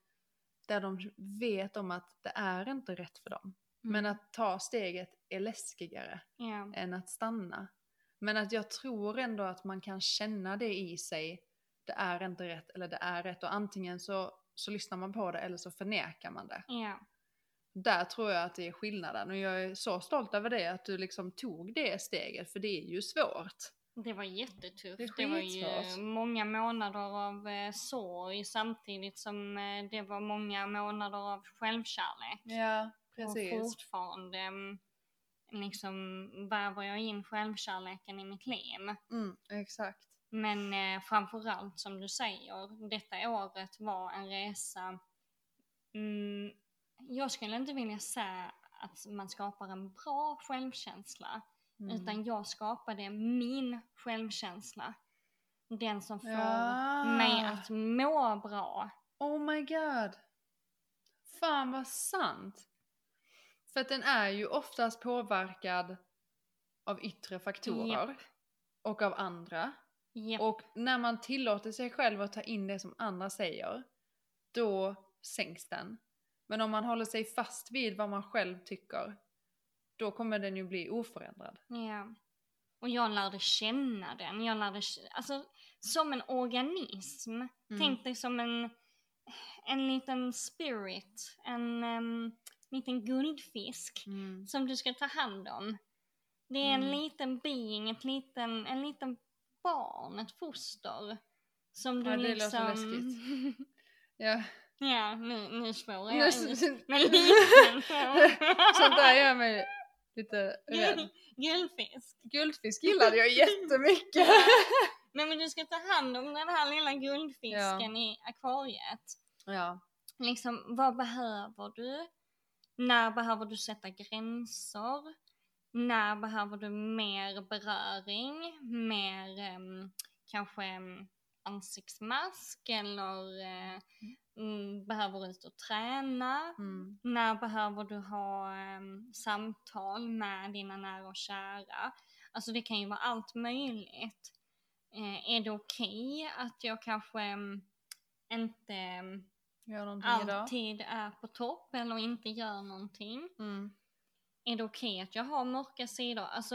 [SPEAKER 1] där de vet om att det är inte rätt för dem. Men att ta steget är läskigare än att stanna. Men att jag tror ändå att man kan känna det i sig. Det är inte rätt eller det är rätt. Och antingen så lyssnar man på det eller så förnekar man det. Där tror jag att det är skillnaden. Och jag är så stolt över det, att du liksom tog det steget. För det är ju svårt.
[SPEAKER 2] Det var jättetufft.
[SPEAKER 1] Det
[SPEAKER 2] var ju många månader av sorg samtidigt som det var många månader av självkärlek.
[SPEAKER 1] Ja, precis.
[SPEAKER 2] Och fortfarande liksom väver jag in självkärleken i mitt liv.
[SPEAKER 1] Exakt.
[SPEAKER 2] Men framförallt som du säger, detta året var en resa. Jag skulle inte vilja säga att man skapar en bra självkänsla. Utan jag skapade min självkänsla. Den som får mig att må bra.
[SPEAKER 1] Oh my god. Fan vad sant. För att den är ju oftast påverkad av yttre faktorer.
[SPEAKER 2] Yep.
[SPEAKER 1] Och av andra.
[SPEAKER 2] Yep.
[SPEAKER 1] Och när man tillåter sig själv att ta in det som andra säger, då sänks den. Men om man håller sig fast vid vad man själv tycker, då kommer den ju bli oförändrad.
[SPEAKER 2] Ja. Och jag lärde känna den. Alltså som en organism. Tänk dig som en liten spirit. En liten guldfisk. Som du ska ta hand om. Det är en liten being, en liten barn, ett foster. Som du
[SPEAKER 1] det
[SPEAKER 2] liksom...
[SPEAKER 1] låter läskigt. Ja.
[SPEAKER 2] Ja, nu svårar jag. Men
[SPEAKER 1] sånt där gör mig lite rädd. Guldfisk gillade jag jättemycket.
[SPEAKER 2] Nej, men du ska ta hand om den här lilla guldfisken i akvariet.
[SPEAKER 1] Ja.
[SPEAKER 2] Liksom, vad behöver du? När behöver du sätta gränser? När behöver du mer beröring? Mer kanske ansiktsmask? Eller behöver du ut och träna? När behöver du ha samtal med dina nära och kära? Alltså det kan ju vara allt möjligt. Är det okej att jag kanske inte alltid är på topp eller inte gör någonting? Är det okej att jag har mörka sidor? Alltså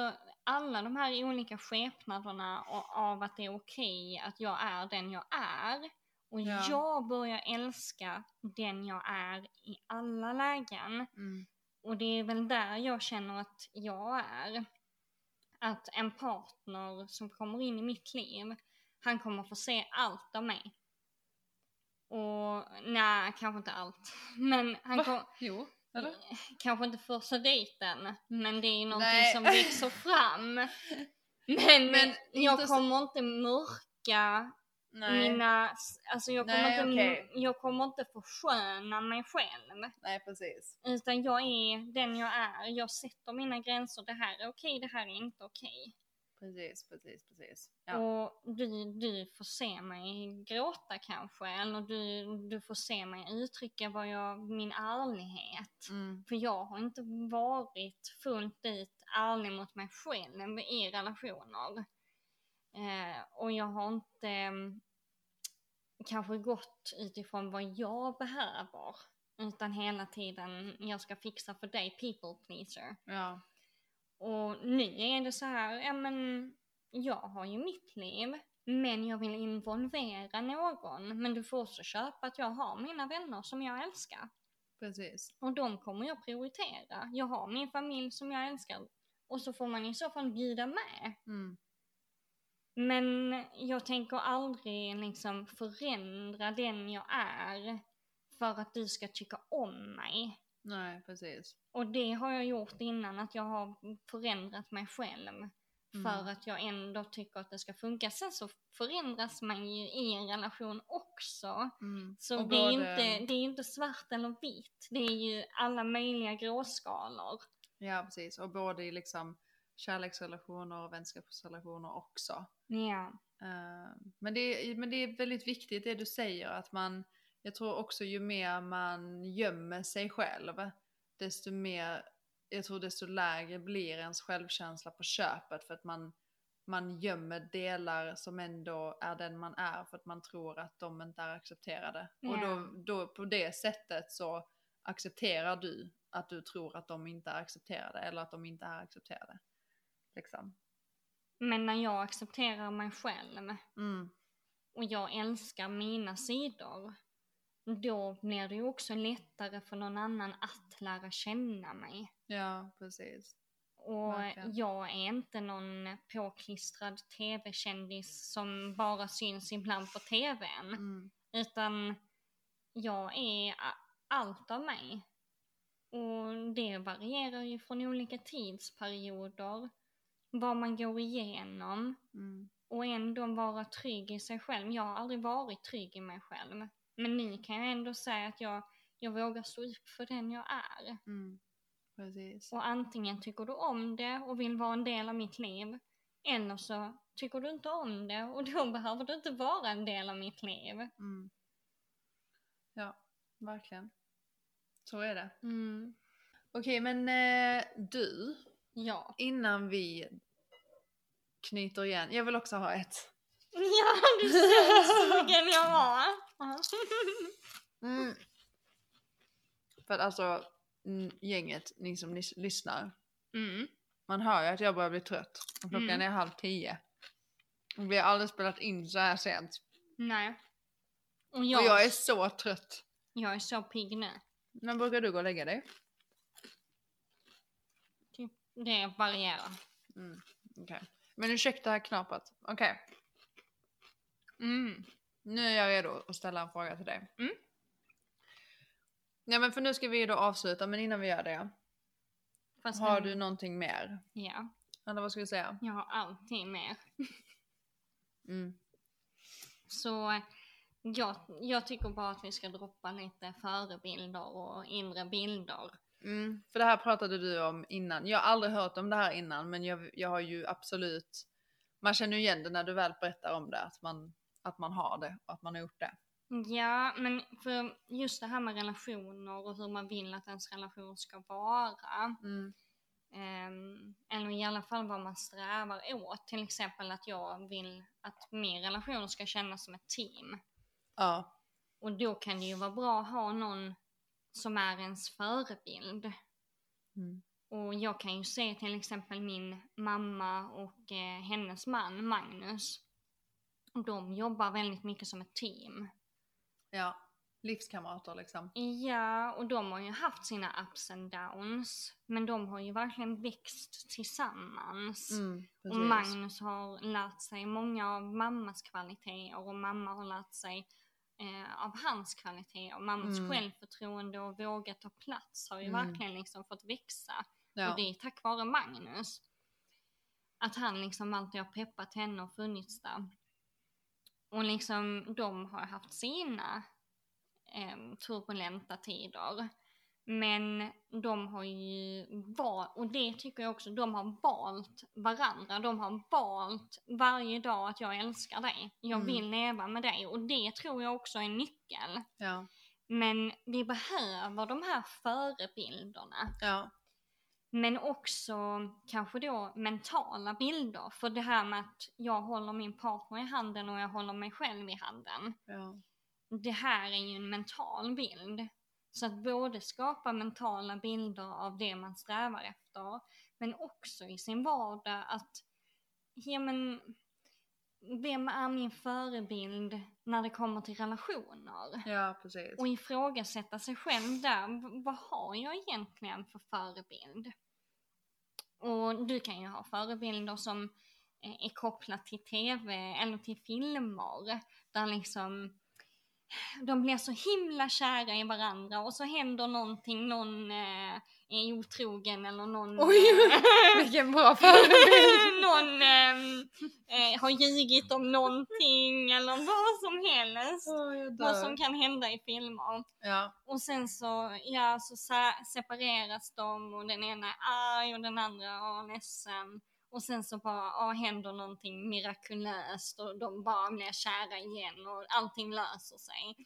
[SPEAKER 2] alla de här olika skepnaderna av att det är okej att jag är den jag är. Och jag börjar älska den jag är i alla lägen. Och det är väl där jag känner att jag är. Att en partner som kommer in i mitt liv, han kommer få se allt av mig. Och nej, kanske inte allt. Men han kommer...
[SPEAKER 1] Jo, eller?
[SPEAKER 2] Kanske inte första dejten, men det är ju någonting som växer fram. Men jag kommer inte mörka mina... Alltså jag kommer inte försköna mig själv.
[SPEAKER 1] Nej, precis.
[SPEAKER 2] Utan jag är den jag är. Jag sätter mina gränser. Det här är okej, det här är inte okej.
[SPEAKER 1] Precis. Ja.
[SPEAKER 2] Och du får se mig gråta kanske. Eller du får se mig uttrycka min ärlighet. För jag har inte varit fullt ut ärlig mot mig själv i relationer. Och jag har inte kanske gått utifrån vad jag behöver. Utan hela tiden, jag ska fixa för dig, people pleaser.
[SPEAKER 1] Ja.
[SPEAKER 2] Och nu är det så här, jag har ju mitt liv, men jag vill involvera någon. Men du får också köpa att jag har mina vänner som jag älskar.
[SPEAKER 1] Precis.
[SPEAKER 2] Och de kommer jag prioritera. Jag har min familj som jag älskar. Och så får man i så fall bjuda med. Men jag tänker aldrig liksom förändra den jag är för att du ska tycka om mig.
[SPEAKER 1] Nej, precis.
[SPEAKER 2] Och det har jag gjort innan, att jag har förändrat mig själv. För att jag ändå tycker att det ska funka. Sen så förändras man ju i en relation också. Så det är inte svart eller vitt. Det är ju alla möjliga gråskalor.
[SPEAKER 1] Ja, precis. Och både i liksom kärleksrelationer och vänskapsrelationer också.
[SPEAKER 2] Ja.
[SPEAKER 1] Men det är väldigt viktigt det du säger, att jag tror också ju mer man gömmer sig själv, desto lägre blir ens självkänsla på köpet, för att man gömmer delar som ändå är den man är, för att man tror att de inte är accepterade. Och då på det sättet så accepterar du att du tror att de inte är accepterade, eller att de inte är accepterade. Liksom.
[SPEAKER 2] Men när jag accepterar mig själv och jag älskar mina sidor, då blir det ju också lättare för någon annan att lära känna mig.
[SPEAKER 1] Ja, precis.
[SPEAKER 2] Och jag är inte någon påklistrad tv-kändis som bara syns ibland på tvn. Utan jag är allt av mig. Och det varierar ju från olika tidsperioder. Vad man går igenom. Och ändå vara trygg i sig själv. Jag har aldrig varit trygg i mig själv. Men nu kan jag ändå säga att jag vågar stå upp för den jag är.
[SPEAKER 1] Precis.
[SPEAKER 2] Och antingen tycker du om det och vill vara en del av mitt liv. Eller så tycker du inte om det och då behöver du inte vara en del av mitt liv.
[SPEAKER 1] Ja, verkligen. Så är det. Okej, men du.
[SPEAKER 2] Ja.
[SPEAKER 1] Innan vi knyter igen. Jag vill också ha ett.
[SPEAKER 2] Ja, du ser sugen jag var.
[SPEAKER 1] För att alltså gänget, ni som lyssnar. Man hör ju att jag börjar bli trött. Och klockan är 9:30. Och vi har aldrig spelat in så här sent.
[SPEAKER 2] Nej.
[SPEAKER 1] Och jag är så trött.
[SPEAKER 2] Jag är så pigg nu.
[SPEAKER 1] När brukar du gå och lägga dig?
[SPEAKER 2] Det varierar.
[SPEAKER 1] Okej. Men ursäkta knapet. Okej. Nu är jag redo att ställa en fråga till dig. Ja, men för nu ska vi då avsluta, men innan vi gör det. Har du någonting mer?
[SPEAKER 2] Ja.
[SPEAKER 1] Eller vad ska vi säga?
[SPEAKER 2] Jag har alltid mer. Så jag tycker bara att vi ska droppa lite förebilder och inre bilder.
[SPEAKER 1] För det här pratade du om innan. Jag har aldrig hört om det här innan, men jag har ju absolut... Man känner ju igen det när du väl berättar om det, att man har det och att man har gjort det.
[SPEAKER 2] Ja, men för just det här med relationer och hur man vill att ens relation ska vara. Eller i alla fall vad man strävar åt. Till exempel att jag vill att min relation ska kännas som ett team.
[SPEAKER 1] Ja.
[SPEAKER 2] Och då kan det ju vara bra att ha någon som är ens förebild. Och jag kan ju se till exempel min mamma och hennes man Magnus. De jobbar väldigt mycket som ett team.
[SPEAKER 1] Ja, livskamrater liksom.
[SPEAKER 2] Ja, och de har ju haft sina ups and downs. Men de har ju verkligen växt tillsammans. Och Magnus har lärt sig många av mammas kvaliteter. Och mamma har lärt sig av hans kvaliteter. Mammas självförtroende och våga ta plats har ju verkligen liksom fått växa. Ja. Och det är tack vare Magnus. Att han liksom alltid har peppat henne och funnits där. Och liksom de har haft sina turbulenta tider. Men de har ju valt, och det tycker jag också, de har valt varandra. De har valt varje dag att jag älskar dig. Jag vill leva med dig. Och det tror jag också är nyckel.
[SPEAKER 1] Ja.
[SPEAKER 2] Men vi behöver de här förebilderna.
[SPEAKER 1] Ja.
[SPEAKER 2] Men också kanske då mentala bilder. För det här med att jag håller min partner i handen och jag håller mig själv i handen.
[SPEAKER 1] Ja.
[SPEAKER 2] Det här är ju en mental bild. Så att både skapa mentala bilder av det man strävar efter. Men också i sin vardag att, ja men, vem är min förebild när det kommer till relationer?
[SPEAKER 1] Ja, precis.
[SPEAKER 2] Och ifrågasätta sig själv där. Vad har jag egentligen för förebild? Och du kan ju ha förebilder som är kopplat till tv eller till filmer. Där liksom de blir så himla kära i varandra och så händer någonting, någon är otrogen eller någon...
[SPEAKER 1] Oj, vilken bra förebild!
[SPEAKER 2] Någon har ljugit om någonting eller vad som helst. Vad som kan hända i filmer.
[SPEAKER 1] Ja.
[SPEAKER 2] Och sen så, så separeras de och den ena är arg och den andra är ledsen. Och sen så bara händer någonting mirakulöst och de bara blir kära igen och allting löser sig.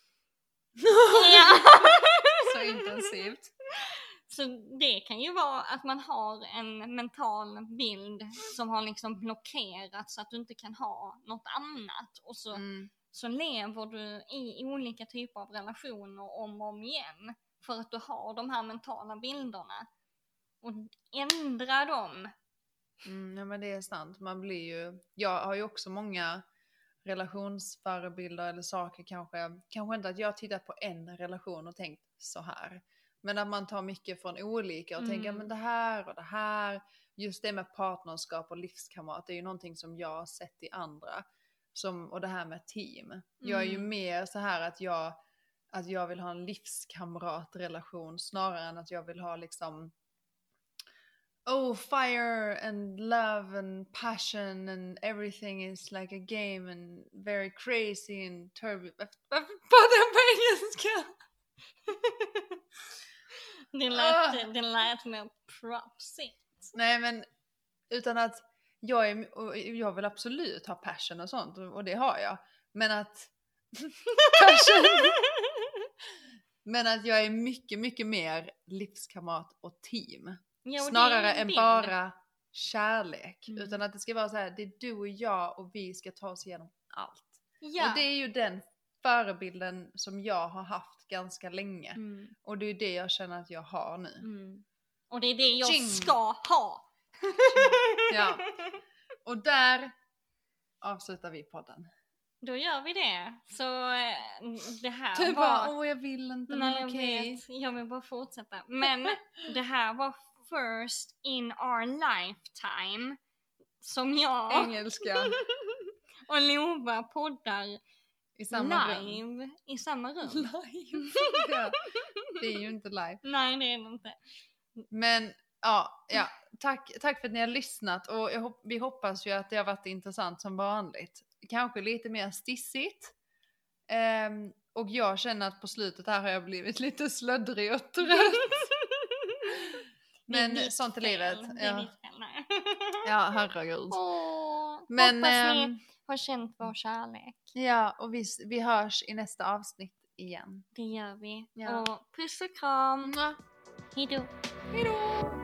[SPEAKER 1] Så intensivt.
[SPEAKER 2] Så det kan ju vara att man har en mental bild som har liksom blockerat så att du inte kan ha något annat. Och så lever du i olika typer av relationer om och om igen. För att du har de här mentala bilderna. Och ändra dem.
[SPEAKER 1] Ja, men det är sant. Man blir ju... Jag har ju också många relationsförebilder eller saker kanske inte att jag har tittat på en relation och tänkt så här. Men att man tar mycket från olika och tänker men det här och det här. Just det med partnerskap och livskamrat, det är ju någonting som jag har sett i andra. Och det här med team. Jag är ju mer så här att jag vill ha en livskamratrelation snarare än att jag vill ha liksom fire and love and passion and everything is like a game and very crazy and turbulent. Varför pratar jag på engelska?
[SPEAKER 2] Det lät mer propsigt.
[SPEAKER 1] Nej, men utan att jag vill absolut ha passion och sånt och det har jag. Men att men att jag är mycket, mycket mer livskamrat och team. Snarare än bara kärlek. Utan att det ska vara så här, det är du och jag och vi ska ta oss igenom allt. Ja. Och det är ju den förebilden som jag har haft ganska länge. Och det är det jag känner att jag har nu.
[SPEAKER 2] Och det är det jag ska ha.
[SPEAKER 1] Ja. Och där avslutar vi podden.
[SPEAKER 2] Då gör vi det. Så det här
[SPEAKER 1] du bara, jag vill inte.
[SPEAKER 2] Nej, okay. Jag vill bara fortsätta. Men det här var first in our lifetime. Som jag
[SPEAKER 1] engelska
[SPEAKER 2] och Lova poddar
[SPEAKER 1] i samma
[SPEAKER 2] live
[SPEAKER 1] rum.
[SPEAKER 2] I samma rum.
[SPEAKER 1] Live? Ja. Det är ju inte live.
[SPEAKER 2] Nej, det är det inte.
[SPEAKER 1] Men ja, tack för att ni har lyssnat. Och vi hoppas ju att det har varit intressant som vanligt. Kanske lite mer stissigt. Och jag känner att på slutet här har jag blivit lite slöddrig och trött. Men sånt är livet. Ja, herregud.
[SPEAKER 2] Men hoppas ni har känt vår kärlek.
[SPEAKER 1] Ja, och vi hörs i nästa avsnitt igen.
[SPEAKER 2] Det gör vi.
[SPEAKER 1] Ja.
[SPEAKER 2] Och puss och kram.
[SPEAKER 1] Mwah.
[SPEAKER 2] Hejdå.
[SPEAKER 1] Hejdå.